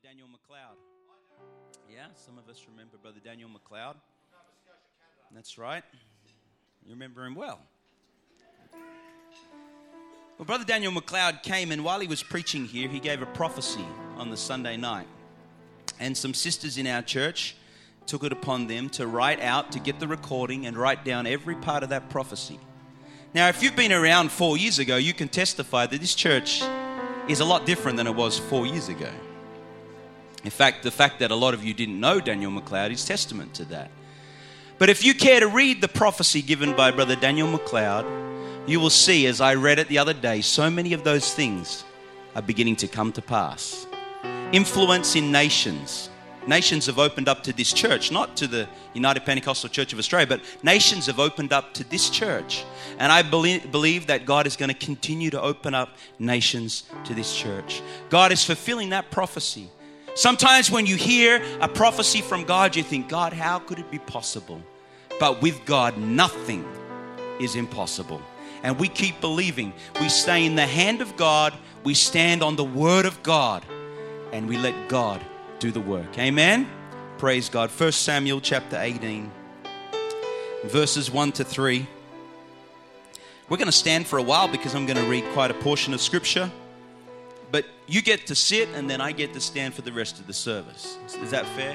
Daniel McLeod. Yeah, some of us remember Brother Daniel McLeod. That's right. You remember him well. Well, Brother Daniel McLeod came, and while he was preaching here, he gave a prophecy on the Sunday night. And some sisters in our church took it upon them to write out, to get the recording and write down every part of that prophecy. Now, if you've been around 4 years ago, you can testify that this church is a lot different than it was 4 years ago. In fact, the fact that a lot of you didn't know Daniel McLeod is testament to that. But if you care to read the prophecy given by Brother Daniel McLeod, you will see, as I read it the other day, so many of those things are beginning to come to pass. Influence in nations. Nations have opened up to this church, not to the United Pentecostal Church of Australia, but nations have opened up to this church. And I believe that God is going to continue to open up nations to this church. God is fulfilling that prophecy. Sometimes when you hear a prophecy from God, you think, God, how could it be possible? But with God, nothing is impossible. And we keep believing. We stay in the hand of God. We stand on the word of God. And we let God do the work. Amen? Praise God. 1 Samuel chapter 18, verses 1 to 3. We're going to stand for a while because I'm going to read quite a portion of Scripture. But you get to sit and then I get to stand for the rest of the service. Is that fair?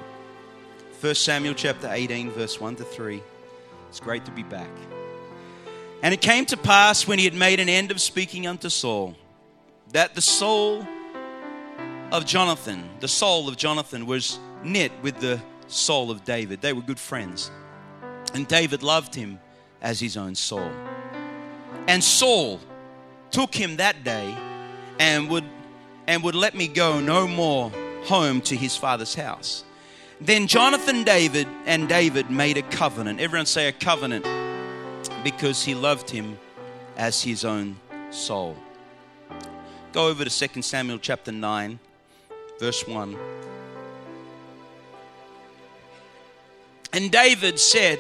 1 Samuel chapter 18, verse 1 to 3. It's great to be back. And it came to pass when he had made an end of speaking unto Saul, that the soul of Jonathan was knit with the soul of David. They were good friends. And David loved him as his own soul. And Saul took him that day and would let me go no more home to his father's house. Then Jonathan and David made a covenant. Everyone say a covenant, because he loved him as his own soul. Go over to 2 Samuel chapter 9, verse 1. And David said,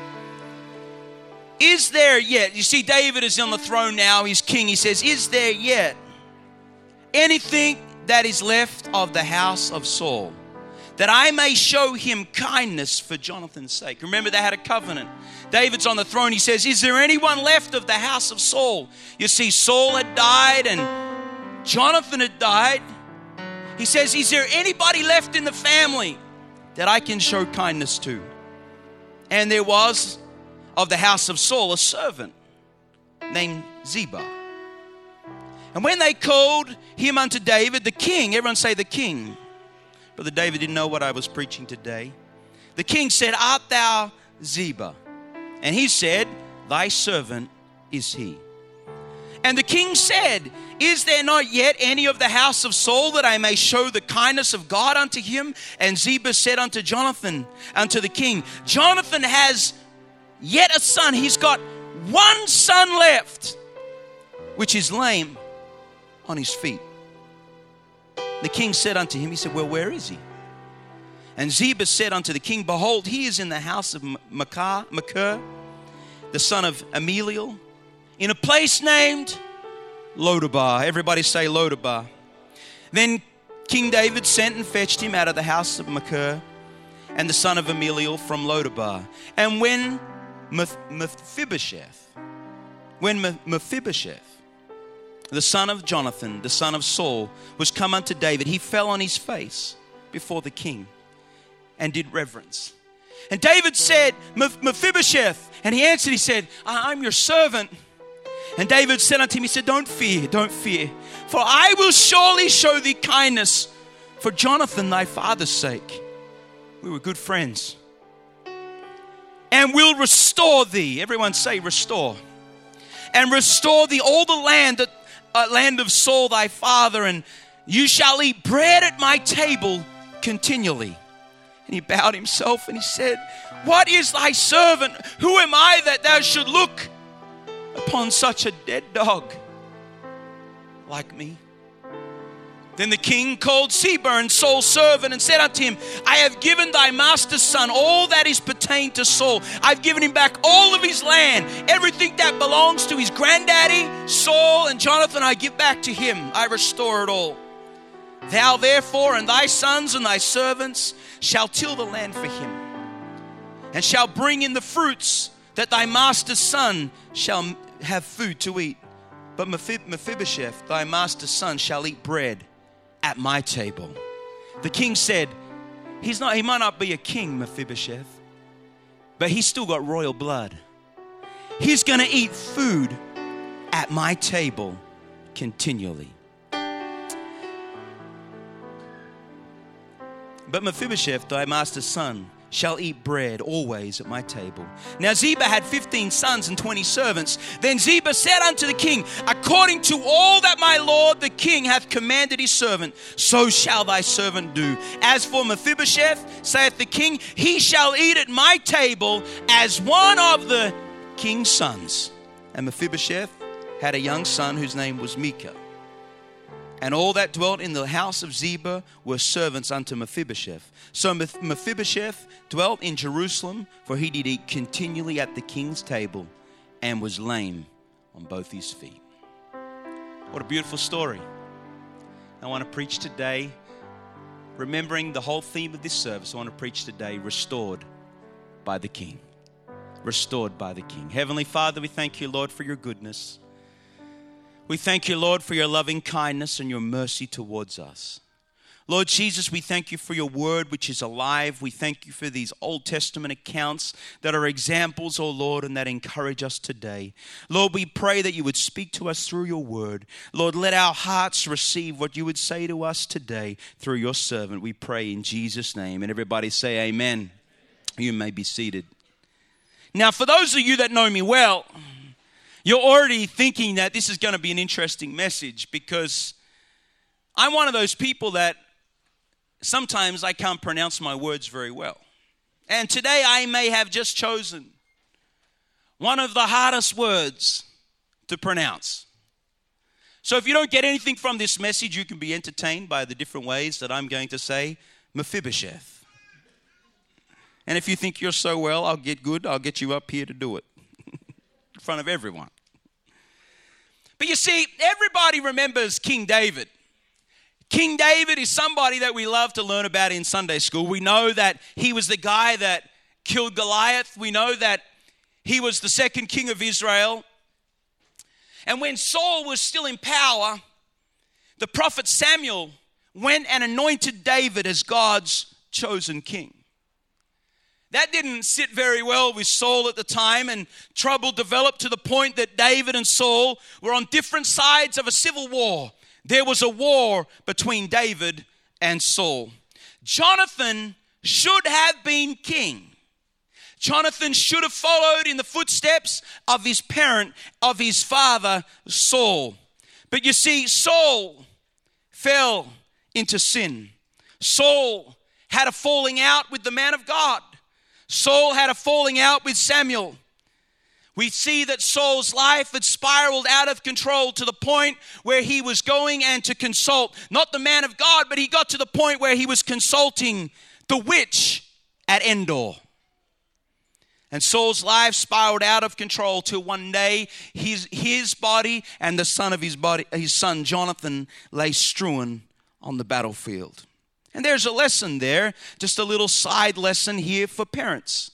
is there yet, you see David is on the throne now, he's king. He says, is there yet anything that is left of the house of Saul, that I may show him kindness for Jonathan's sake? Remember, they had a covenant. David's on the throne. He says, is there anyone left of the house of Saul? You see, Saul had died and Jonathan had died. He says, is there anybody left in the family that I can show kindness to? And there was of the house of Saul a servant named Ziba. And when they called him unto David, the king, everyone say the king. Brother David didn't know what I was preaching today. The king said, art thou Ziba? And he said, thy servant is he. And the king said, is there not yet any of the house of Saul, that I may show the kindness of God unto him? And Ziba said unto Jonathan, unto the king, Jonathan has yet a son. He's got one son left, which is lame on his feet. The king said unto him, he said, well, where is he? And Ziba said unto the king, behold, he is in the house of Machir, the son of Ammiel, in a place named Lodabar. Everybody say Lodabar. Then King David sent and fetched him out of the house of Machir and the son of Ammiel from Lodabar. And when Mephibosheth, the son of Jonathan, the son of Saul, was come unto David, he fell on his face before the king and did reverence. And David said, Mephibosheth. And he answered, he said, I'm your servant. And David said unto him, he said, don't fear, for I will surely show thee kindness for Jonathan thy father's sake. We were good friends. And will restore thee. Everyone say restore. And restore thee all the land land of Saul thy father, and you shall eat bread at my table continually. And he bowed himself and he said, what is thy servant? Who am I that thou should look upon such a dead dog like me? Then the king called Ziba and Saul's servant and said unto him, I have given thy master's son all that is pertained to Saul. I've given him back all of his land. Everything that belongs to his granddaddy, Saul, and Jonathan, I give back to him. I restore it all. Thou therefore and thy sons and thy servants shall till the land for him, and shall bring in the fruits, that thy master's son shall have food to eat. But Mephibosheth, thy master's son, shall eat bread at my table. The king said, he might not be a king, Mephibosheth, but he's still got royal blood. He's going to eat food at my table continually. But Mephibosheth, thy master's son, shall eat bread always at my table. Now Ziba had 15 sons and 20 servants. Then Ziba said unto the king, according to all that my lord the king hath commanded his servant, so shall thy servant do. As for Mephibosheth, saith the king, he shall eat at my table as one of the king's sons. And Mephibosheth had a young son whose name was Micah. And all that dwelt in the house of Ziba were servants unto Mephibosheth. So Mephibosheth dwelt in Jerusalem, for he did eat continually at the king's table, and was lame on both his feet. What a beautiful story. I want to preach today, remembering the whole theme of this service. I want to preach today, restored by the King. Restored by the King. Heavenly Father, we thank you, Lord, for your goodness. We thank you, Lord, for your loving kindness and your mercy towards us. Lord Jesus, we thank you for your word, which is alive. We thank you for these Old Testament accounts that are examples, oh Lord, and that encourage us today. Lord, we pray that you would speak to us through your word. Lord, let our hearts receive what you would say to us today through your servant. We pray in Jesus' name. And everybody say amen. You may be seated. Now, for those of you that know me well, you're already thinking that this is going to be an interesting message, because I'm one of those people that sometimes I can't pronounce my words very well. And today I may have just chosen one of the hardest words to pronounce. So if you don't get anything from this message, you can be entertained by the different ways that I'm going to say Mephibosheth. And if you think you're so well, I'll get you up here to do it. In front of everyone. But you see, everybody remembers King David. King David is somebody that we love to learn about in Sunday school. We know that he was the guy that killed Goliath. We know that he was the second king of Israel. And when Saul was still in power, the prophet Samuel went and anointed David as God's chosen king. That didn't sit very well with Saul at the time, and trouble developed to the point that David and Saul were on different sides of a civil war. There was a war between David and Saul. Jonathan should have been king. Jonathan should have followed in the footsteps of his parent, of his father, Saul. But you see, Saul fell into sin. Saul had a falling out with the man of God. Saul had a falling out with Samuel. We see that Saul's life had spiraled out of control to the point where he was going and to consult, not the man of God, but he got to the point where he was consulting the witch at Endor. And Saul's life spiraled out of control till one day his body and the son of his son Jonathan lay strewn on the battlefield. And there's a lesson there, just a little side lesson here for parents.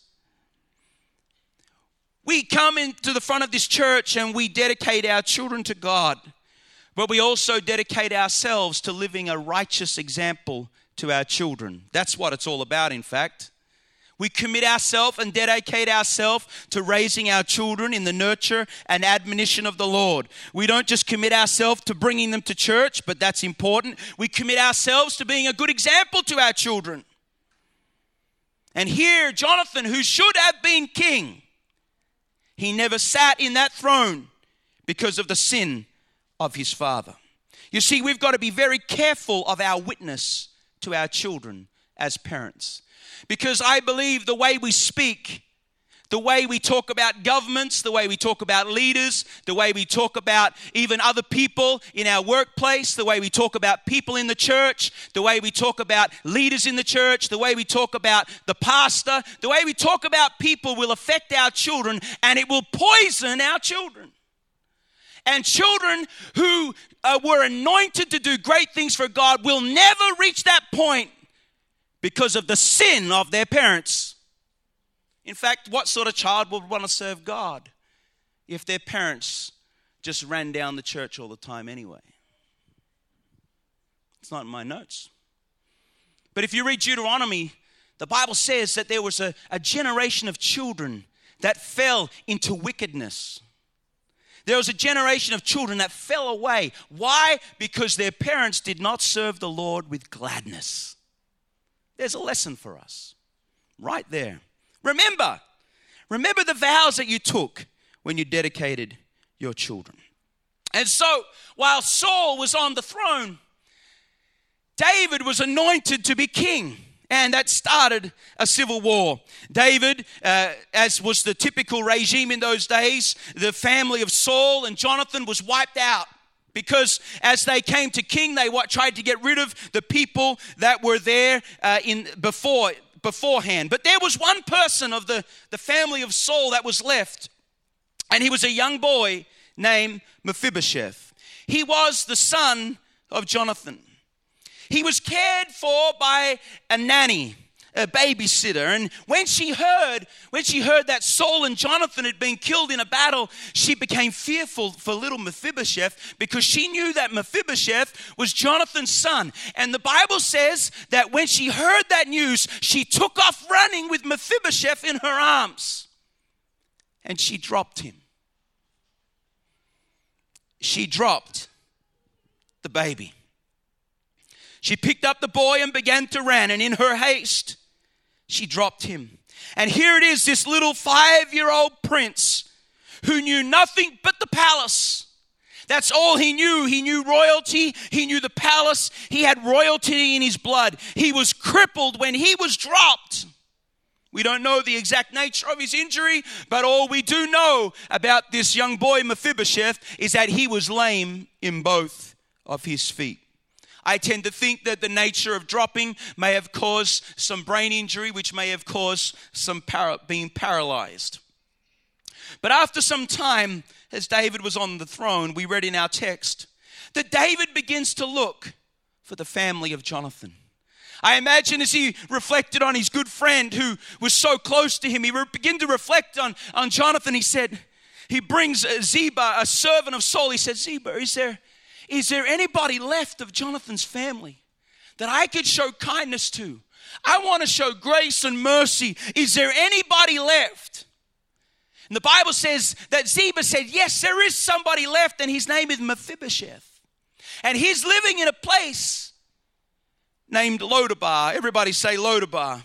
We come into the front of this church and we dedicate our children to God, but we also dedicate ourselves to living a righteous example to our children. That's what it's all about, in fact. We commit ourselves and dedicate ourselves to raising our children in the nurture and admonition of the Lord. We don't just commit ourselves to bringing them to church, but that's important. We commit ourselves to being a good example to our children. And here, Jonathan, who should have been king, he never sat in that throne because of the sin of his father. You see, we've got to be very careful of our witness to our children as parents. Because I believe the way we speak, the way we talk about governments, the way we talk about leaders, the way we talk about even other people in our workplace, the way we talk about people in the church, the way we talk about leaders in the church, the way we talk about the pastor, the way we talk about people will affect our children, and it will poison our children. And children who were anointed to do great things for God will never reach that point because of the sin of their parents. In fact, what sort of child would want to serve God if their parents just ran down the church all the time anyway? It's not in my notes. But if you read Deuteronomy, the Bible says that there was a generation of children that fell into wickedness. There was a generation of children that fell away. Why? Because their parents did not serve the Lord with gladness. There's a lesson for us right there. Remember the vows that you took when you dedicated your children. And so, while Saul was on the throne, David was anointed to be king. And that started a civil war. David, as was the typical regime in those days, the family of Saul and Jonathan was wiped out. Because as they came to king, they tried to get rid of the people that were there beforehand. But there was one person of the family of Saul that was left. And he was a young boy named Mephibosheth. He was the son of Jonathan. He was cared for by a nanny, a babysitter. And when she heard that Saul and Jonathan had been killed in a battle, she became fearful for little Mephibosheth because she knew that Mephibosheth was Jonathan's son. And the Bible says that when she heard that news, she took off running with Mephibosheth in her arms. And she dropped him. She dropped the baby. She picked up the boy and began to run, and in her haste, she dropped him. And here it is, this little 5-year-old prince who knew nothing but the palace. That's all he knew. He knew royalty. He knew the palace. He had royalty in his blood. He was crippled when he was dropped. We don't know the exact nature of his injury, but all we do know about this young boy Mephibosheth is that he was lame in both of his feet. I tend to think that the nature of dropping may have caused some brain injury, which may have caused some being paralyzed. But after some time, as David was on the throne, we read in our text that David begins to look for the family of Jonathan. I imagine as he reflected on his good friend who was so close to him, he began to reflect on Jonathan. He brings Ziba, a servant of Saul. He said, Ziba, is there anybody left of Jonathan's family that I could show kindness to? I want to show grace and mercy. Is there anybody left? And the Bible says that Ziba said, yes, there is somebody left, and his name is Mephibosheth. And he's living in a place named Lodabar. Everybody say Lodabar.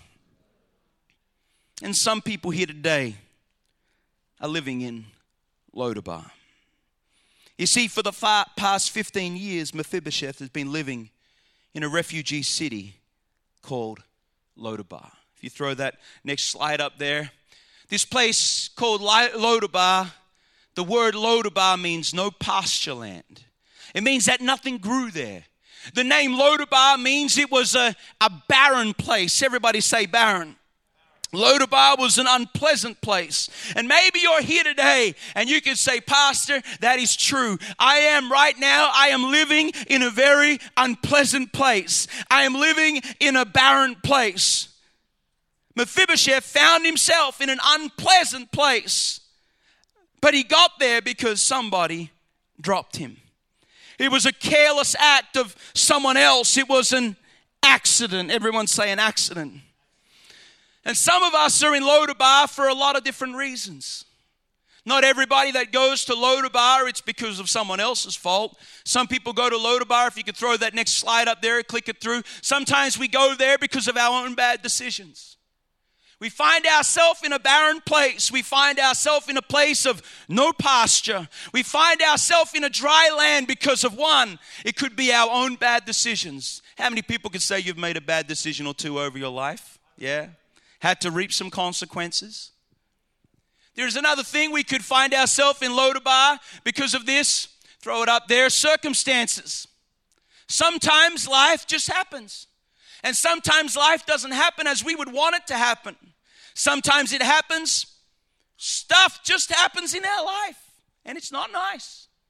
And some people here today are living in Lodabar. You see, for the past 15 years, Mephibosheth has been living in a refugee city called Lodabar. If you throw that next slide up there. This place called Lodabar, the word Lodabar means no pasture land. It means that nothing grew there. The name Lodabar means it was a barren place. Everybody say barren. Lodabar was an unpleasant place. And maybe you're here today and you can say, Pastor, that is true. I am right now. I am living in a very unpleasant place. I am living in a barren place. Mephibosheth found himself in an unpleasant place. But he got there because somebody dropped him. It was a careless act of someone else. It was an accident. Everyone say an accident. And some of us are in Lodabar for a lot of different reasons. Not everybody that goes to Lodabar, it's because of someone else's fault. Some people go to Lodabar, if you could throw that next slide up there, click it through. Sometimes we go there because of our own bad decisions. We find ourselves in a barren place. We find ourselves in a place of no pasture. We find ourselves in a dry land because of one. It could be our own bad decisions. How many people could say you've made a bad decision or two over your life? Yeah. Had to reap some consequences. There's another thing. We could find ourselves in Lodabar because of this. Throw it up there. Circumstances. Sometimes life just happens. And sometimes life doesn't happen as we would want it to happen. Sometimes it happens. Stuff just happens in our life. And it's not nice.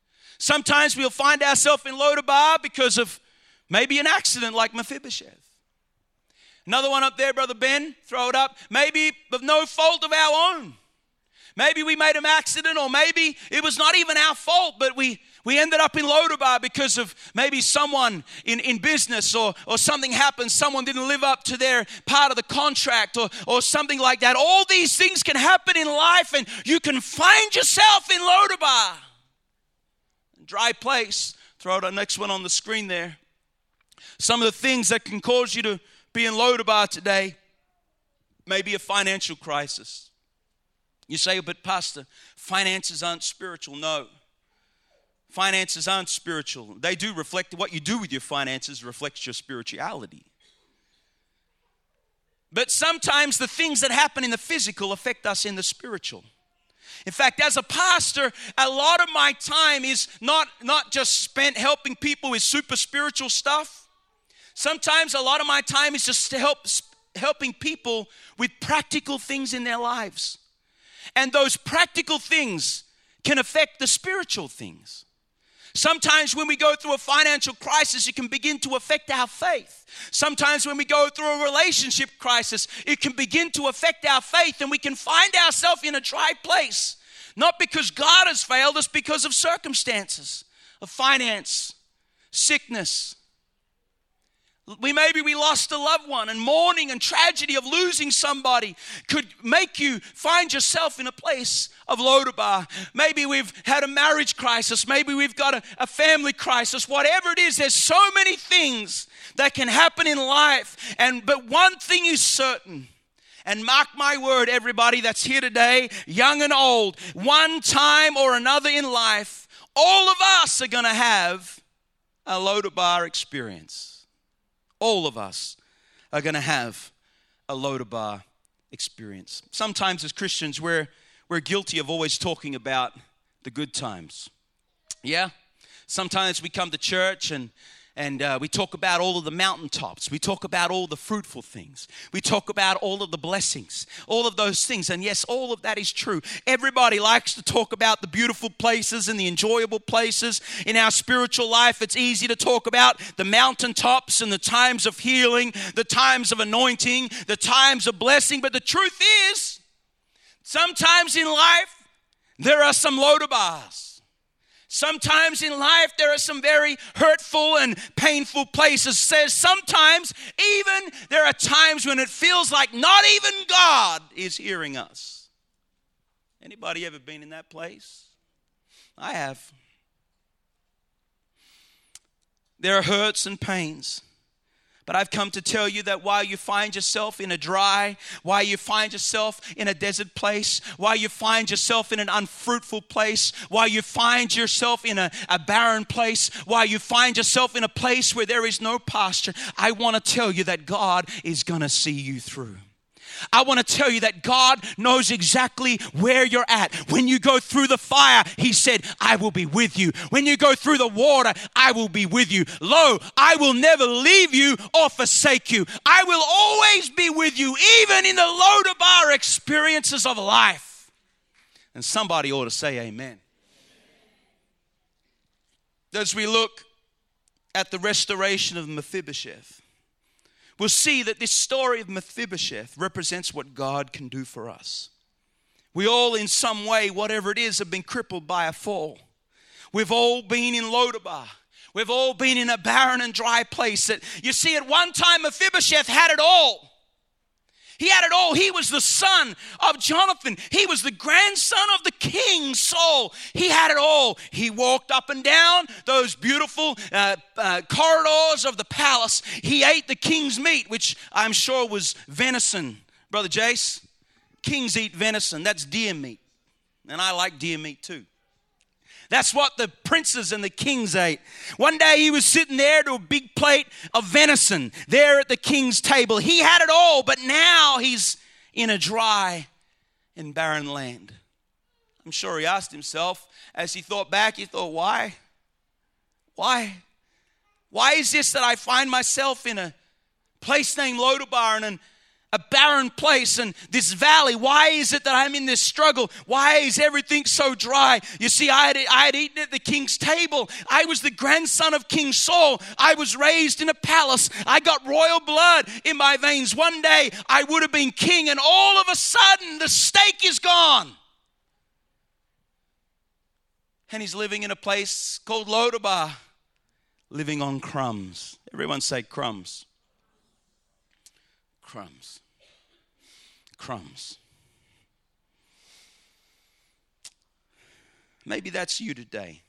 Sometimes we'll find ourselves in Lodabar because of maybe an accident like Mephibosheth. Another one up there, Brother Ben, throw it up. Maybe of no fault of our own. Maybe we made an accident, or maybe it was not even our fault, but we ended up in Lodabar because of maybe someone in business or something happened. Someone didn't live up to their part of the contract or something like that. All these things can happen in life, and you can find yourself in Lodabar. Dry place. Throw the next one on the screen there. Some of the things that can cause you to be in Lodabar today, maybe a financial crisis. You say, but Pastor, finances aren't spiritual. No. Finances aren't spiritual. They do reflect, what you do with your finances reflects your spirituality. But sometimes the things that happen in the physical affect us in the spiritual. In fact, as a pastor, a lot of my time is not just spent helping people with super spiritual stuff. Sometimes a lot of my time is just helping people with practical things in their lives. And those practical things can affect the spiritual things. Sometimes when we go through a financial crisis, it can begin to affect our faith. Sometimes when we go through a relationship crisis, it can begin to affect our faith, and we can find ourselves in a dry place. Not because God has failed us, because of circumstances, of finance, sickness. Maybe we lost a loved one, and mourning and tragedy of losing somebody could make you find yourself in a place of Lodabar. Maybe we've had a marriage crisis. Maybe we've got a family crisis. Whatever it is, there's so many things that can happen in life. But one thing is certain, and mark my word, everybody that's here today, young and old, one time or another in life, all of us are going to have a Lodabar experience. All of us are going to have a Lodabar experience. Sometimes as Christians, we're guilty of always talking about the good times. Yeah? Sometimes we come to church and we talk about all of the mountaintops. We talk about all the fruitful things. We talk about all of the blessings, all of those things. And yes, all of that is true. Everybody likes to talk about the beautiful places and the enjoyable places. In our spiritual life, it's easy to talk about the mountaintops and the times of healing, the times of anointing, the times of blessing. But the truth is, sometimes in life, there are some Lodabars. Sometimes in life, there are some very hurtful and painful places. Says sometimes even there are times when it feels like not even God is hearing us. Anybody ever been in that place? I have. There are hurts and pains. But I've come to tell you that while you find yourself in a dry, while you find yourself in a desert place, while you find yourself in an unfruitful place, while you find yourself in a barren place, while you find yourself in a place where there is no pasture, I want to tell you that God is going to see you through. I want to tell you that God knows exactly where you're at. When you go through the fire, He said, I will be with you. When you go through the water, I will be with you. Lo, I will never leave you or forsake you. I will always be with you, even in the Lodabar experiences of life. And somebody ought to say amen. As we look at the restoration of Mephibosheth, we'll see that this story of Mephibosheth represents what God can do for us. We all, in some way, whatever it is, have been crippled by a fall. We've all been in Lodabar. We've all been in a barren and dry place. That you see, at one time, Mephibosheth had it all. He had it all. He was the son of Jonathan. He was the grandson of the king, Saul. He had it all. He walked up and down those beautiful corridors of the palace. He ate the king's meat, which I'm sure was venison. Brother Jace, kings eat venison. That's deer meat. And I like deer meat too. That's what the princes and the kings ate. One day he was sitting there to a big plate of venison there at the king's table. He had it all, but now he's in a dry and barren land. I'm sure he asked himself, as he thought back, he thought, why? Why is this that I find myself in a place named Lodabar, and a barren place and this valley. Why is it that I'm in this struggle? Why is everything so dry? You see, I had eaten at the king's table. I was the grandson of King Saul. I was raised in a palace. I got royal blood in my veins. One day I would have been king, and all of a sudden the steak is gone. And he's living in a place called Lodabar, living on crumbs. Everyone say crumbs. Crumbs. Crumbs. Maybe that's you today.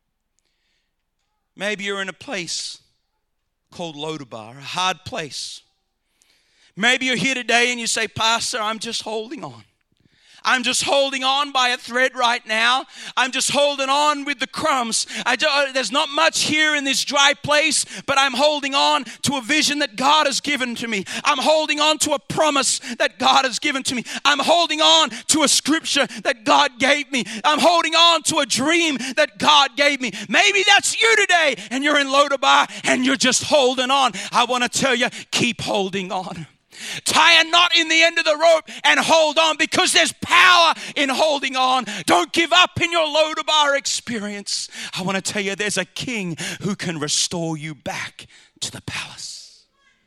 Maybe you're in a place called Lodabar, a hard place. Maybe you're here today and you say, Pastor, I'm just holding on. I'm just holding on by a thread right now. I'm just holding on with the crumbs. There's not much here in this dry place, but I'm holding on to a vision that God has given to me. I'm holding on to a promise that God has given to me. I'm holding on to a scripture that God gave me. I'm holding on to a dream that God gave me. Maybe that's you today, and you're in Lodabar and you're just holding on. I want to tell you, keep holding on. Tie a knot in the end of the rope and hold on, because there's power in holding on. Don't give up in your Lodabar experience. I want to tell you, there's a king who can restore you back to the palace.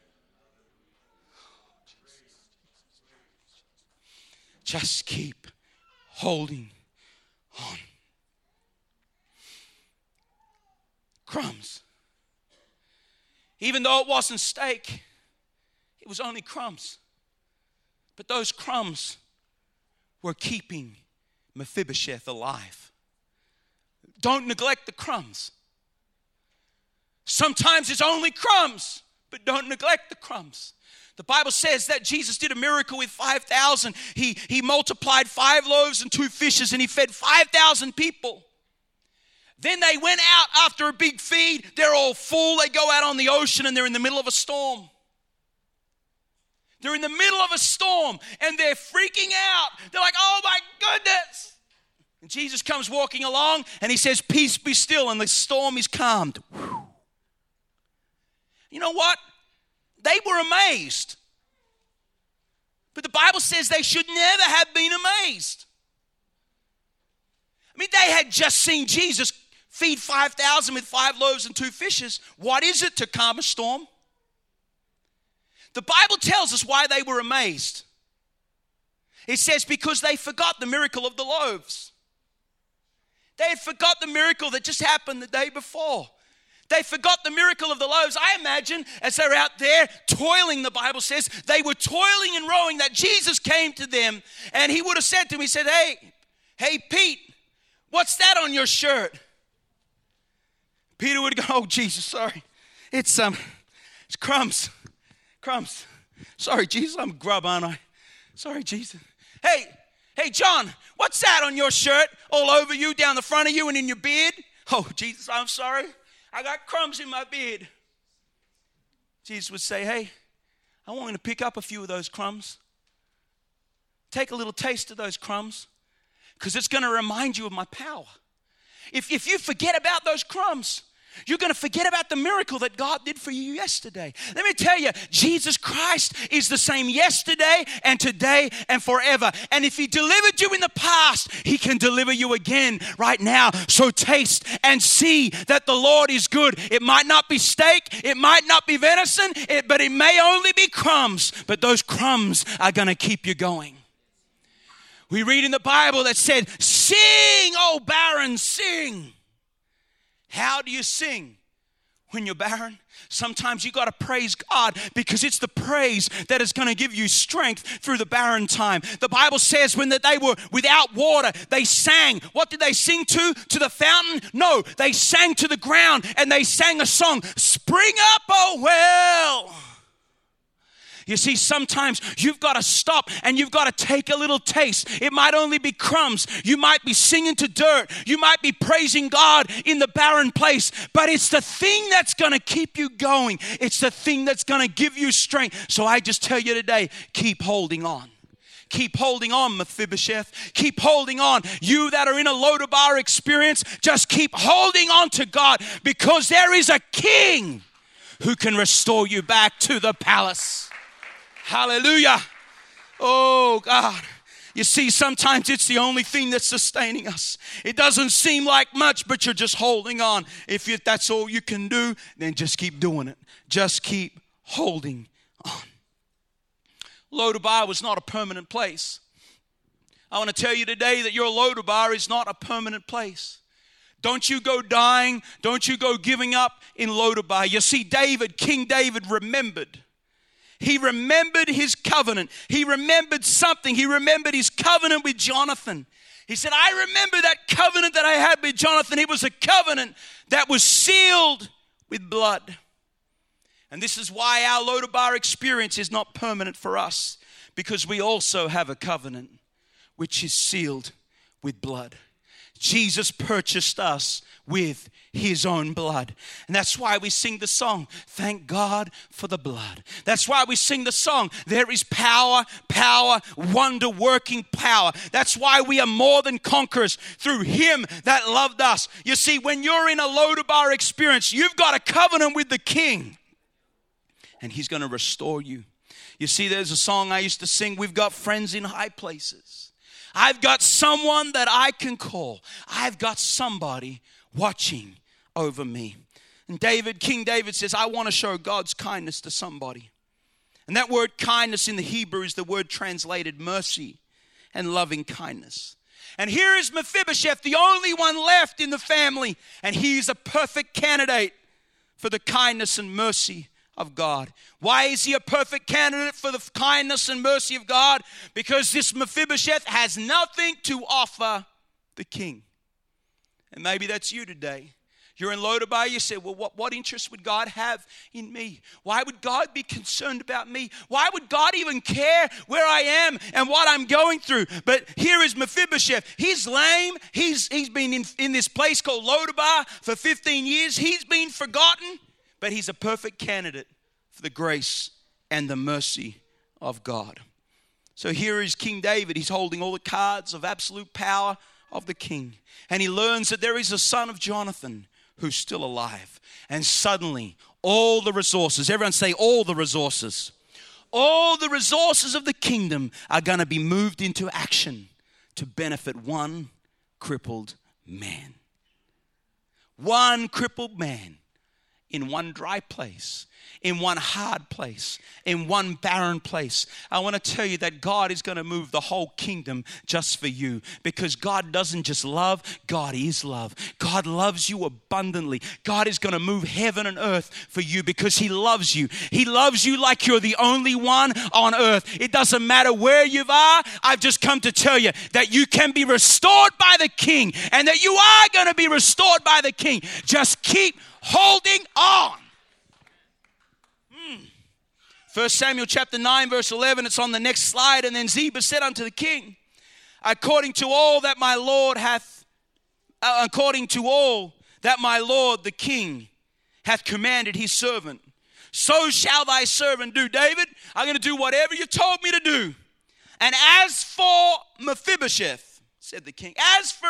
Just keep holding on. Crumbs. Even though it wasn't steak, it was only crumbs. But those crumbs were keeping Mephibosheth alive. Don't neglect the crumbs. Sometimes it's only crumbs, but don't neglect the crumbs. The Bible says that Jesus did a miracle with 5,000. He multiplied 5 loaves and 2 fishes, and he fed 5,000 people. Then they went out after a big feed. They're all full. They go out on the ocean, and they're in the middle of a storm. They're in the middle of a storm and they're freaking out. They're like, oh my goodness. And Jesus comes walking along and he says, peace be still, and the storm is calmed. Whew. You know what? They were amazed. But the Bible says they should never have been amazed. I mean, they had just seen Jesus feed 5,000 with 5 loaves and 2 fishes. What is it to calm a storm? The Bible tells us why they were amazed. It says because they forgot the miracle of the loaves. They had forgot the miracle that just happened the day before. They forgot the miracle of the loaves. I imagine as they're out there toiling, the Bible says, they were toiling and rowing, that Jesus came to them and he would have said to them, he said, hey Pete, what's that on your shirt? Peter would go, oh Jesus, sorry. It's crumbs. Crumbs. Sorry, Jesus, I'm grub, aren't I? Sorry, Jesus. Hey, John, what's that on your shirt? All over you, down the front of you, and in your beard? Oh, Jesus, I'm sorry. I got crumbs in my beard. Jesus would say, hey, I want you to pick up a few of those crumbs. Take a little taste of those crumbs, because it's going to remind you of my power. If you forget about those crumbs, you're going to forget about the miracle that God did for you yesterday. Let me tell you, Jesus Christ is the same yesterday and today and forever. And if he delivered you in the past, he can deliver you again right now. So taste and see that the Lord is good. It might not be steak, it might not be venison, but it may only be crumbs. But those crumbs are going to keep you going. We read in the Bible that said, sing, O barren, sing. How do you sing when you're barren? Sometimes you got to praise God, because it's the praise that is going to give you strength through the barren time. The Bible says when they were without water, they sang. What did they sing to? To the fountain? No, they sang to the ground, and they sang a song. Spring up, oh well. You see, sometimes you've got to stop and you've got to take a little taste. It might only be crumbs. You might be singing to dirt. You might be praising God in the barren place. But it's the thing that's going to keep you going. It's the thing that's going to give you strength. So I just tell you today, keep holding on. Keep holding on, Mephibosheth. Keep holding on. You that are in a Lodabar experience, just keep holding on to God, because there is a king who can restore you back to the palace. Hallelujah. Oh, God. You see, sometimes it's the only thing that's sustaining us. It doesn't seem like much, but you're just holding on. If that's all you can do, then just keep doing it. Just keep holding on. Lodabar was not a permanent place. I want to tell you today that your Lodabar is not a permanent place. Don't you go dying. Don't you go giving up in Lodabar. You see, King David remembered. He remembered his covenant. He remembered something. He remembered his covenant with Jonathan. He said, I remember that covenant that I had with Jonathan. It was a covenant that was sealed with blood. And this is why our Lodabar experience is not permanent for us, because we also have a covenant which is sealed with blood. Jesus purchased us with his own blood. And that's why we sing the song, thank God for the blood. That's why we sing the song, there is power, wonder-working power. That's why we are more than conquerors through him that loved us. You see, when you're in a Lodabar experience, you've got a covenant with the King. And he's going to restore you. You see, there's a song I used to sing, we've got friends in high places. I've got someone that I can call. I've got somebody watching over me. And King David says, I want to show God's kindness to somebody. And that word kindness in the Hebrew is the word translated mercy and loving kindness. And here is Mephibosheth, the only one left in the family. And he's a perfect candidate for the kindness and mercy of God. Why is he a perfect candidate for the kindness and mercy of God? Because this Mephibosheth has nothing to offer the king. And maybe that's you today. You're in Lodabar, you say, well, what interest would God have in me? Why would God be concerned about me? Why would God even care where I am and what I'm going through? But here is Mephibosheth. He's lame. He's been in this place called Lodabar for 15 years. He's been forgotten. But he's a perfect candidate for the grace and the mercy of God. So here is King David. He's holding all the cards of absolute power of the king. And he learns that there is a son of Jonathan who's still alive. And suddenly, all the resources, everyone say all the resources of the kingdom are going to be moved into action to benefit one crippled man. One crippled man. In one dry place, in one hard place, in one barren place. I want to tell you that God is going to move the whole kingdom just for you, because God doesn't just love, God is love. God loves you abundantly. God is going to move heaven and earth for you because he loves you. He loves you like you're the only one on earth. It doesn't matter where you are. I've just come to tell you that you can be restored by the King, and that you are going to be restored by the King. Just keep holding on. 1 Samuel chapter 9 verse 11, it's on the next slide. And then Ziba said unto the king, according to all that my Lord the king hath commanded his servant, so shall thy servant do. David, I'm going to do whatever you told me to do. And as for Mephibosheth, said the king, as for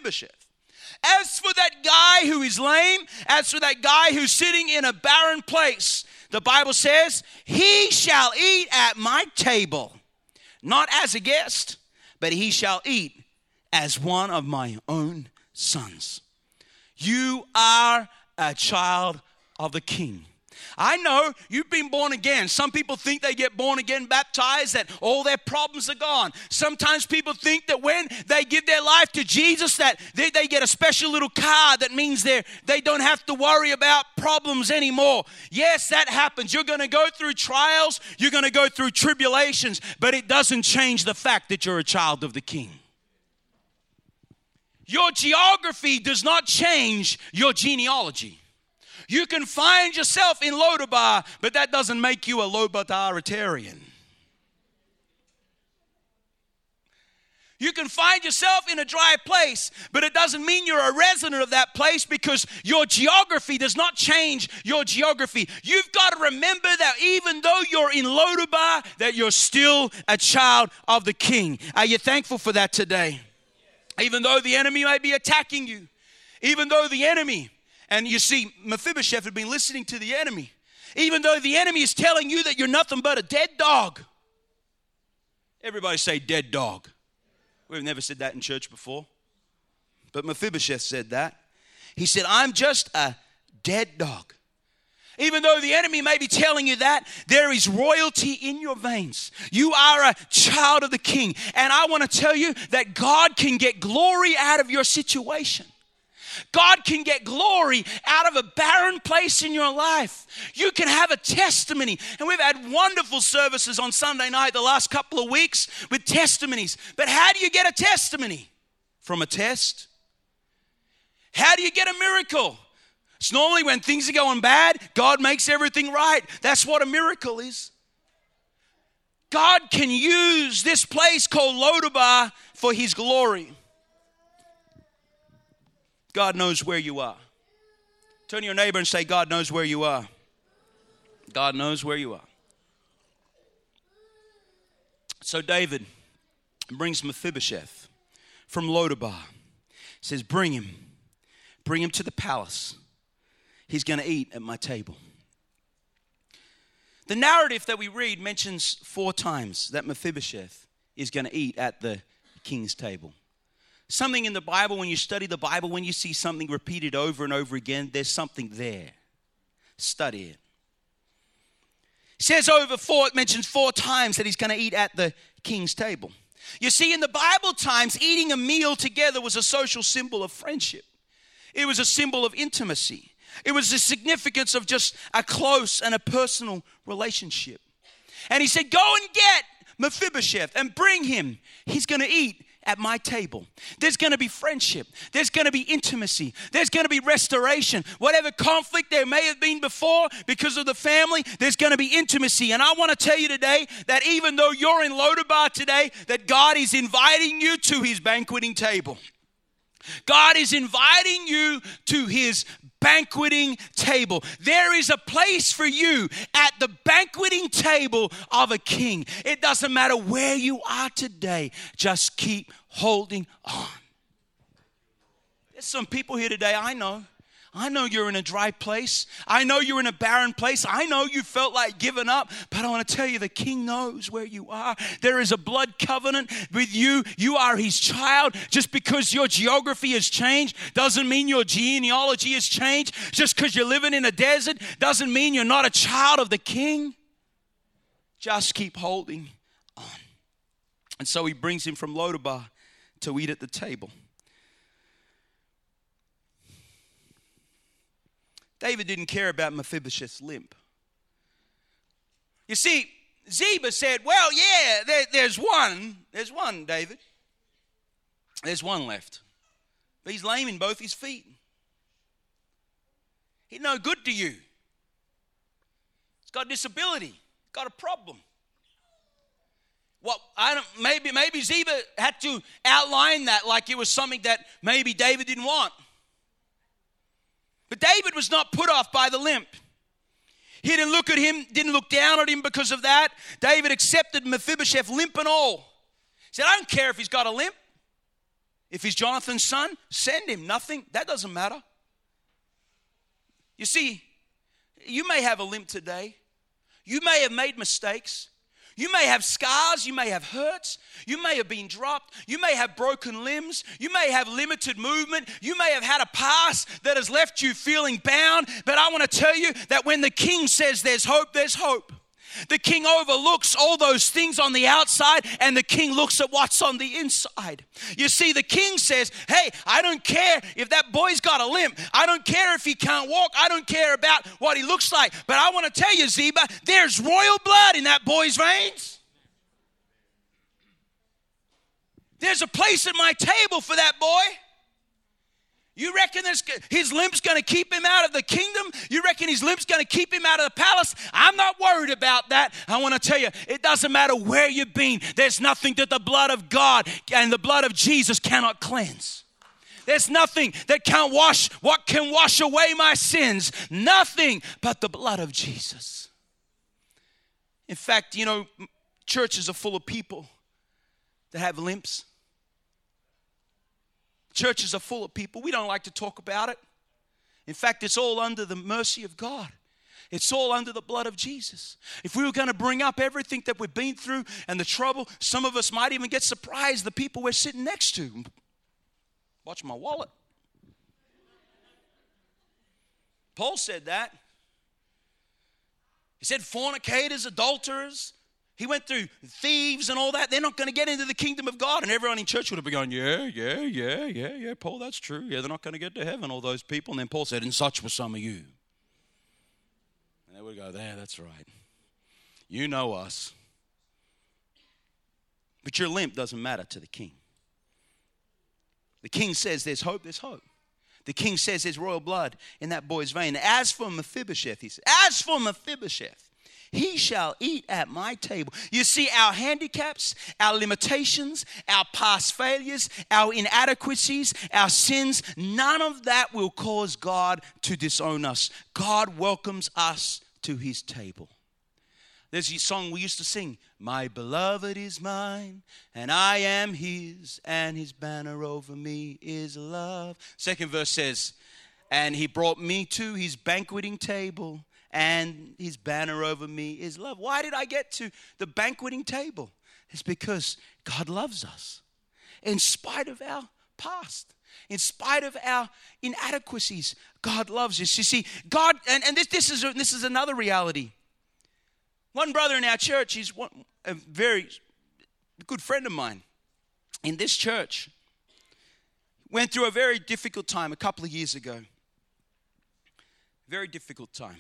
that guy who is lame, as for that guy who's sitting in a barren place, the Bible says, he shall eat at my table, not as a guest, but he shall eat as one of my own sons. You are a child of the King. I know you've been born again. Some people think they get born again baptized, that all their problems are gone. Sometimes people think that when they give their life to Jesus, that they get a special little card that means they don't have to worry about problems anymore. Yes, that happens. You're going to go through trials. You're going to go through tribulations, but it doesn't change the fact that you're a child of the King. Your geography does not change your genealogy. You can find yourself in Lodabar, but that doesn't make you a Lodaritarian. You can find yourself in a dry place, but it doesn't mean you're a resident of that place, because your geography does not change your geography. You've got to remember that even though you're in Lodabar, that you're still a child of the King. Are you thankful for that today? Even though the enemy may be attacking you, even though the enemy... And you see, Mephibosheth had been listening to the enemy. Even though the enemy is telling you that you're nothing but a dead dog. Everybody say dead dog. We've never said that in church before. But Mephibosheth said that. He said, I'm just a dead dog. Even though the enemy may be telling you that, there is royalty in your veins. You are a child of the King. And I want to tell you that God can get glory out of your situation. God can get glory out of a barren place in your life. You can have a testimony. And we've had wonderful services on Sunday night the last couple of weeks with testimonies. But how do you get a testimony? From a test? How do you get a miracle? It's normally when things are going bad, God makes everything right. That's what a miracle is. God can use this place called Lodabar for His glory. God knows where you are. Turn to your neighbor and say, God knows where you are. God knows where you are. So David brings Mephibosheth from Lodabar. He says, bring him to the palace. He's going to eat at my table. The narrative that we read mentions 4 times that Mephibosheth is going to eat at the king's table. Something in the Bible, when you study the Bible, when you see something repeated over and over again, there's something there. Study it. It says it mentions 4 times that he's going to eat at the king's table. You see, in the Bible times, eating a meal together was a social symbol of friendship. It was a symbol of intimacy. It was the significance of just a close and a personal relationship. And he said, go and get Mephibosheth and bring him. He's going to eat at my table. There's going to be friendship. There's going to be intimacy. There's going to be restoration. Whatever conflict there may have been before because of the family, there's going to be intimacy. And I want to tell you today that even though you're in Lodabar today, that God is inviting you to His banqueting table. God is inviting you to His banqueting table. There is a place for you at the banqueting table of a king. It doesn't matter where you are today. Just keep holding on. There's some people here today, I know you're in a dry place. I know you're in a barren place. I know you felt like giving up. But I want to tell you, the King knows where you are. There is a blood covenant with you. You are His child. Just because your geography has changed doesn't mean your genealogy has changed. Just because you're living in a desert doesn't mean you're not a child of the King. Just keep holding on. And so he brings him from Lodabar to eat at the table. David didn't care about Mephibosheth's limp. You see, Ziba said, well, yeah, there's one, David. There's one left. But he's lame in both his feet. He's no good to you. He's got a disability, got a problem. Well, maybe Ziba had to outline that like it was something that maybe David didn't want. But David was not put off by the limp. He didn't look at him, didn't look down at him because of that. David accepted Mephibosheth limp and all. He said, I don't care if he's got a limp. If he's Jonathan's son, send him. Nothing. That doesn't matter. You see, you may have a limp today. You may have made mistakes. You may have scars, you may have hurts, you may have been dropped, you may have broken limbs, you may have limited movement, you may have had a past that has left you feeling bound, but I want to tell you that when the King says there's hope, there's hope. The King overlooks all those things on the outside and the King looks at what's on the inside. You see, the King says, hey, I don't care if that boy's got a limp. I don't care if he can't walk. I don't care about what he looks like. But I want to tell you, Ziba, there's royal blood in that boy's veins. There's a place at my table for that boy. You reckon his limp's going to keep him out of the kingdom? You reckon his limp's going to keep him out of the palace? I'm not worried about that. I want to tell you, it doesn't matter where you've been. There's nothing that the blood of God and the blood of Jesus cannot cleanse. There's nothing that can wash away my sins. Nothing but the blood of Jesus. In fact, you know, churches are full of people that have limps. Churches are full of people. We don't like to talk about it. In fact, it's all under the mercy of God. It's all under the blood of Jesus. If we were going to bring up everything that we've been through and the trouble, some of us might even get surprised the people we're sitting next to. Watch my wallet. Paul said that. He said fornicators, adulterers. He went through thieves and all that. They're not going to get into the kingdom of God. And everyone in church would have been going, yeah, Paul, that's true. Yeah, they're not going to get to heaven, all those people. And then Paul said, and such were some of you. And they would go, there, that's right. You know us. But your limp doesn't matter to the king. The king says there's hope, there's hope. The king says there's royal blood in that boy's vein. As for Mephibosheth, he said, as for Mephibosheth, he shall eat at my table. You see, our handicaps, our limitations, our past failures, our inadequacies, our sins, none of that will cause God to disown us. God welcomes us to his table. There's a song we used to sing, my beloved is mine, and I am his, and his banner over me is love. Second verse says, and he brought me to his banqueting table, and his banner over me is love. Why did I get to the banqueting table? It's because God loves us. In spite of our past, in spite of our inadequacies, God loves us. You see, God, and this is another reality. One brother in our church, he's a very good friend of mine in this church. Went through a very difficult time a couple of years ago. Very difficult time.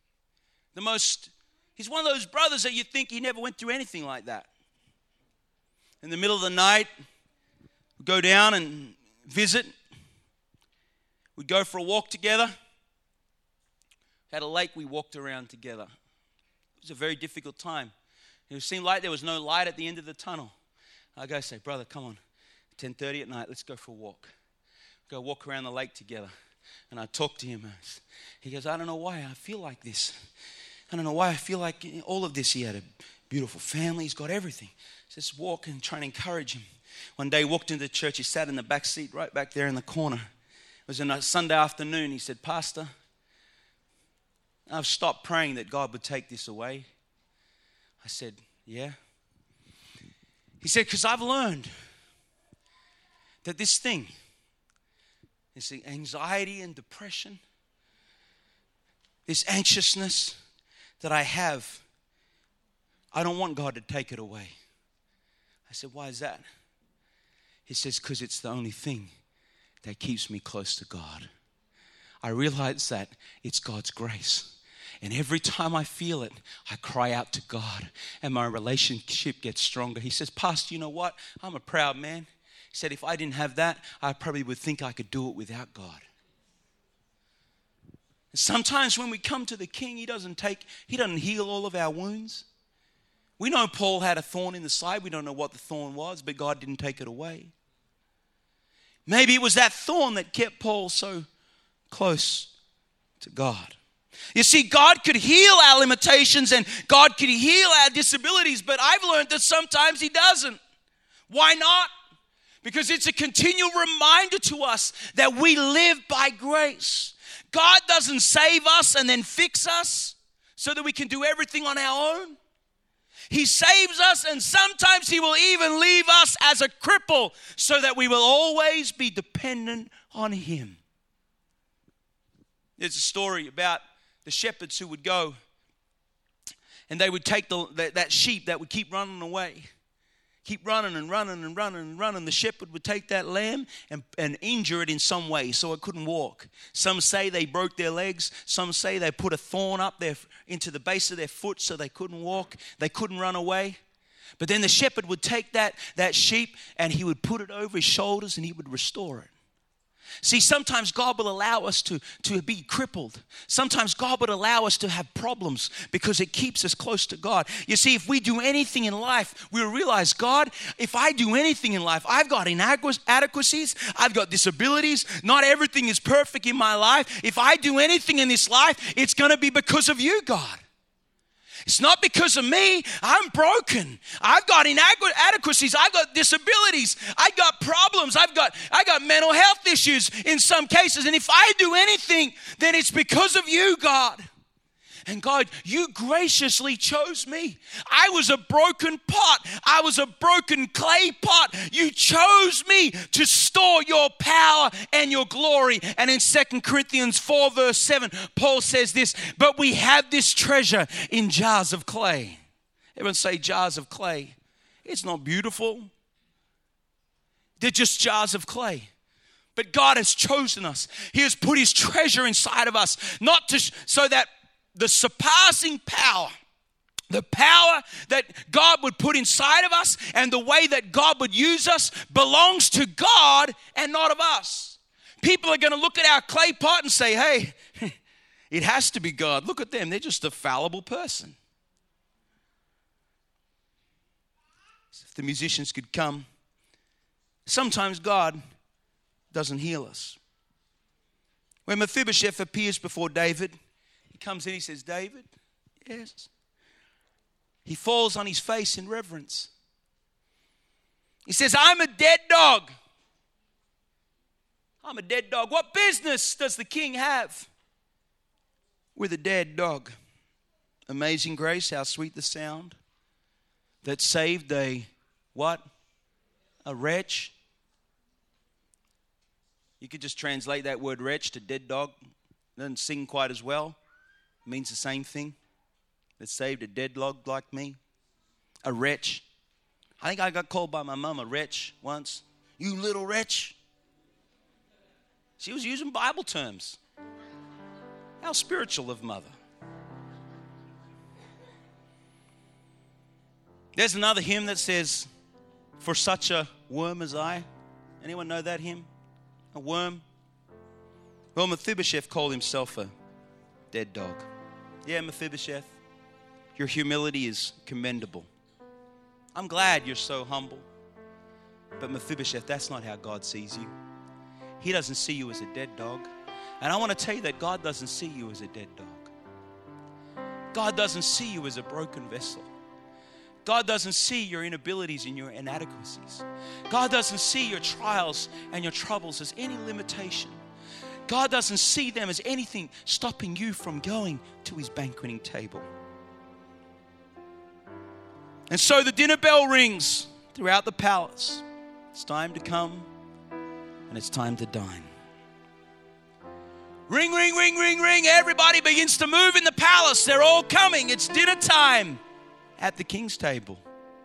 He's one of those brothers that you think he never went through anything like that. In the middle of the night, we'd go down and visit. We'd go for a walk together. Had a lake we walked around together. It was a very difficult time. It seemed like there was no light at the end of the tunnel. I go say, brother, come on, 10:30 at night, let's go for a walk. Go walk around the lake together. And I talked to him. He goes, I don't know why I feel like this. I don't know why I feel like all of this. He had a beautiful family. He's got everything. Just walk and try and encourage him. One day he walked into the church. He sat in the back seat right back there in the corner. It was on a Sunday afternoon. He said, Pastor, I've stopped praying that God would take this away. I said, yeah. He said, because I've learned that this thing, this anxiety and depression, this anxiousness that I have, I don't want God to take it away. I said, why is that? He says, because it's the only thing that keeps me close to God. I realize that it's God's grace. And every time I feel it, I cry out to God and my relationship gets stronger. He says, Pastor, you know what? I'm a proud man. He said, if I didn't have that, I probably would think I could do it without God. And sometimes when we come to the King, He doesn't heal all of our wounds. We know Paul had a thorn in the side. We don't know what the thorn was, but God didn't take it away. Maybe it was that thorn that kept Paul so close to God. You see, God could heal our limitations and God could heal our disabilities, but I've learned that sometimes He doesn't. Why not? Because it's a continual reminder to us that we live by grace. God doesn't save us and then fix us so that we can do everything on our own. He saves us, and sometimes He will even leave us as a cripple so that we will always be dependent on Him. There's a story about the shepherds who would go and they would take that sheep that would keep running away. Keep running and running and running and running. The shepherd would take that lamb and injure it in some way so it couldn't walk. Some say they broke their legs. Some say they put a thorn up there into the base of their foot so they couldn't walk. They couldn't run away. But then the shepherd would take that sheep and he would put it over his shoulders and he would restore it. See, sometimes God will allow us to be crippled. Sometimes God would allow us to have problems because it keeps us close to God. You see, if we do anything in life, we'll realize, God, if I do anything in life, I've got inadequacies, I've got disabilities, not everything is perfect in my life. If I do anything in this life, it's going to be because of you, God. It's not because of me. I'm broken. I've got inadequacies. I've got disabilities. I've got problems. I've got mental health issues in some cases. And if I do anything, then it's because of you, God. And God, you graciously chose me. I was a broken pot. I was a broken clay pot. You chose me to store your power and your glory. And in 2 Corinthians 4 verse 7, Paul says this, but we have this treasure in jars of clay. Everyone say jars of clay. It's not beautiful. They're just jars of clay. But God has chosen us. He has put his treasure inside of us, not to so that the surpassing power, the power that God would put inside of us and the way that God would use us belongs to God and not of us. People are going to look at our clay pot and say, hey, it has to be God. Look at them. They're just a fallible person. If the musicians could come, sometimes God doesn't heal us. When Mephibosheth appears before David, he comes in, he says, David, yes. He falls on his face in reverence. He says, I'm a dead dog. I'm a dead dog. What business does the king have with a dead dog? Amazing grace, how sweet the sound that saved a what? A wretch. You could just translate that word wretch to dead dog. It doesn't sing quite as well. It means the same thing. That saved a dead dog like me. A wretch. I think I got called by my mum a wretch once. You little wretch. She was using Bible terms. How spiritual of mother. There's another hymn that says, for such a worm as I. Anyone know that hymn? A worm? Well, Mephibosheth called himself a dead dog. Yeah, Mephibosheth, your humility is commendable. I'm glad you're so humble. But Mephibosheth, that's not how God sees you. He doesn't see you as a dead dog. And I want to tell you that God doesn't see you as a dead dog. God doesn't see you as a broken vessel. God doesn't see your inabilities and your inadequacies. God doesn't see your trials and your troubles as any limitation. God doesn't see them as anything stopping you from going to his banqueting table. And so the dinner bell rings throughout the palace. It's time to come and it's time to dine. Ring, ring, ring, ring, ring. Everybody begins to move in the palace. They're all coming. It's dinner time at the king's table.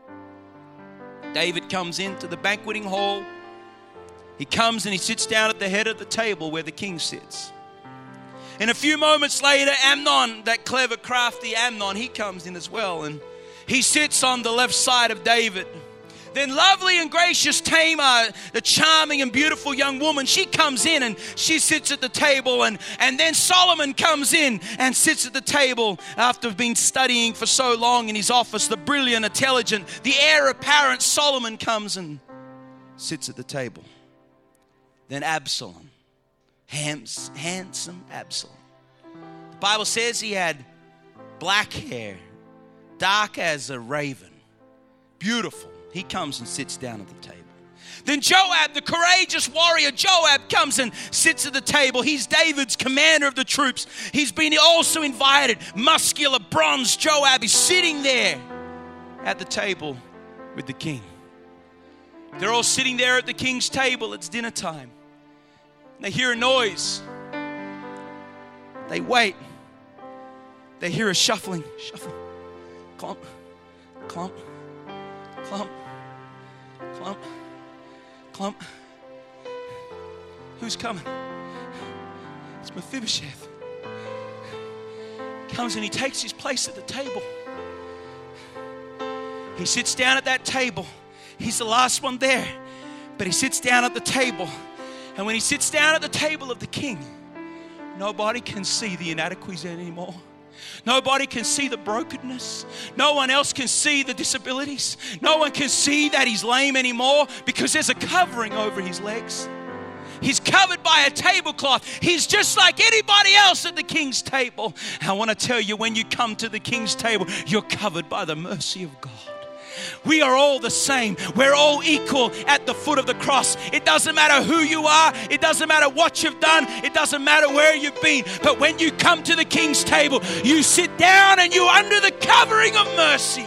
David comes into the banqueting hall. He comes and he sits down at the head of the table where the king sits. And a few moments later, Amnon, that clever, crafty Amnon, he comes in as well. And he sits on the left side of David. Then lovely and gracious Tamar, the charming and beautiful young woman, she comes in and she sits at the table. And then Solomon comes in and sits at the table after being studying for so long in his office. The brilliant, intelligent, the heir apparent Solomon comes and sits at the table. Then Absalom, handsome Absalom. The Bible says he had black hair, dark as a raven, beautiful. He comes and sits down at the table. Then Joab, the courageous warrior, Joab comes and sits at the table. He's David's commander of the troops. He's been also invited. Muscular, bronze Joab is sitting there at the table with the king. They're all sitting there at the king's table. It's dinner time. They hear a noise. They wait. They hear a shuffling. Clump, clump, clump, clump, clump. Who's coming? It's Mephibosheth. Comes and he takes his place at the table. He sits down at that table. He's the last one there, but he sits down at the table. And when he sits down at the table of the king, nobody can see the inadequacies anymore. Nobody can see the brokenness. No one else can see the disabilities. No one can see that he's lame anymore because there's a covering over his legs. He's covered by a tablecloth. He's just like anybody else at the king's table. I want to tell you, when you come to the king's table, you're covered by the mercy of God. We are all the same. We're all equal at the foot of the cross. It doesn't matter who you are. It doesn't matter what you've done. It doesn't matter where you've been. But when you come to the King's table, you sit down and you're under the covering of mercy.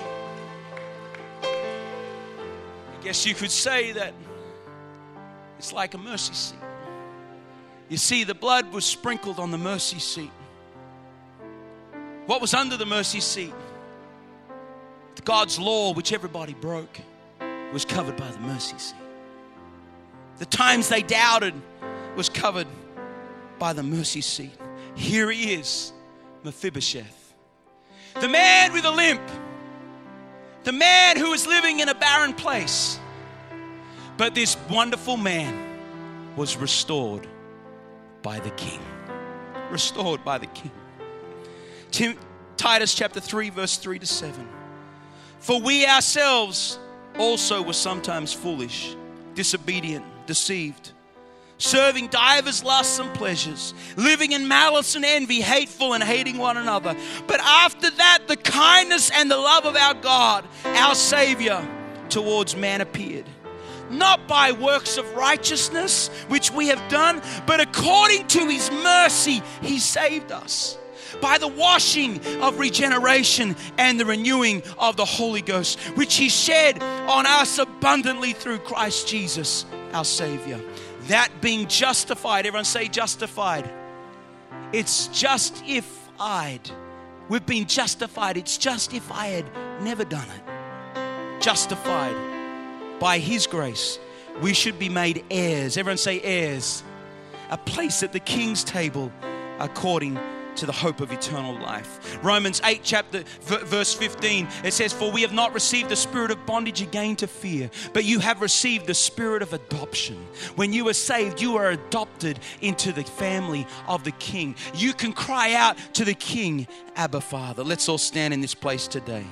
I guess you could say that it's like a mercy seat. You see, the blood was sprinkled on the mercy seat. What was under the mercy seat? God's law, which everybody broke, was covered by the mercy seat. The times they doubted was covered by the mercy seat. Here he is, Mephibosheth, the man with a limp, the man who was living in a barren place. But this wonderful man was restored by the King. Restored by the King. Titus chapter 3, verse 3 to 7. For we ourselves also were sometimes foolish, disobedient, deceived, serving divers lusts and pleasures, living in malice and envy, hateful and hating one another. But after that, the kindness and the love of our God, our Savior, towards man appeared. Not by works of righteousness, which we have done, but according to his mercy, he saved us by the washing of regeneration and the renewing of the Holy Ghost, which he shed on us abundantly through Christ Jesus, our Savior. That being justified, everyone say justified. It's just if I'd. We've been justified. It's just if I had never done it. Justified by his grace. We should be made heirs. Everyone say heirs. A place at the King's table according to the hope of eternal life. Romans 8 chapter verse 15, it says, for we have not received the spirit of bondage again to fear, but you have received the spirit of adoption. When you are saved, you are adopted into the family of the King. You can cry out to the King, Abba Father. Let's all stand in this place today.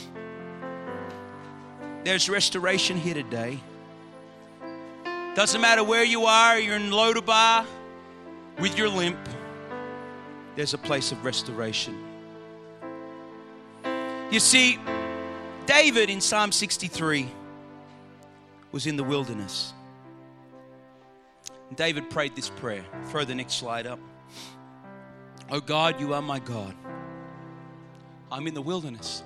There's restoration here today. Doesn't matter where you are, you're in Lodabar with your limp. There's a place of restoration. You see, David in Psalm 63 was in the wilderness. David prayed this prayer. Throw the next slide up. Oh God, you are my God. I'm in the wilderness.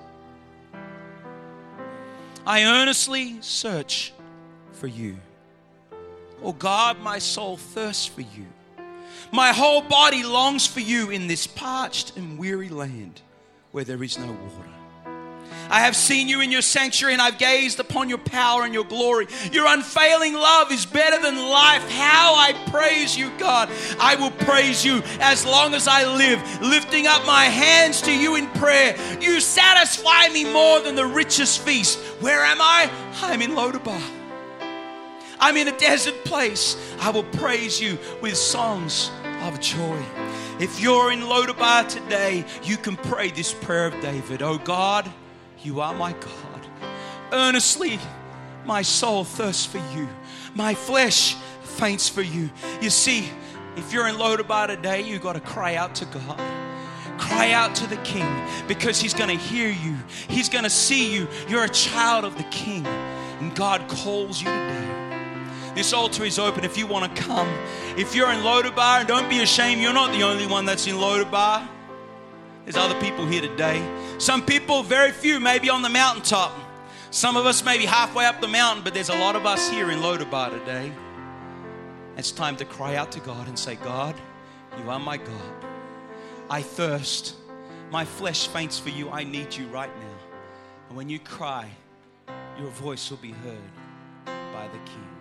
I earnestly search for you. Oh God, my soul thirsts for you. My whole body longs for you in this parched and weary land where there is no water. I have seen you in your sanctuary and I've gazed upon your power and your glory. Your unfailing love is better than life. How I praise you, God. I will praise you as long as I live, lifting up my hands to you in prayer. You satisfy me more than the richest feast. Where am I? I'm in Lodabar. I'm in a desert place. I will praise you with songs of joy. If you're in Lodabar today, you can pray this prayer of David. Oh God, you are my God. Earnestly, my soul thirsts for you. My flesh faints for you. You see, if you're in Lodabar today, you've got to cry out to God. Cry out to the King because he's going to hear you. He's going to see you. You're a child of the King and God calls you today. This altar is open if you want to come. If you're in Lodabar, don't be ashamed. You're not the only one that's in Lodabar. There's other people here today. Some people, very few, maybe on the mountaintop. Some of us maybe halfway up the mountain, but there's a lot of us here in Lodabar today. It's time to cry out to God and say, God, you are my God. I thirst. My flesh faints for you. I need you right now. And when you cry, your voice will be heard by the King.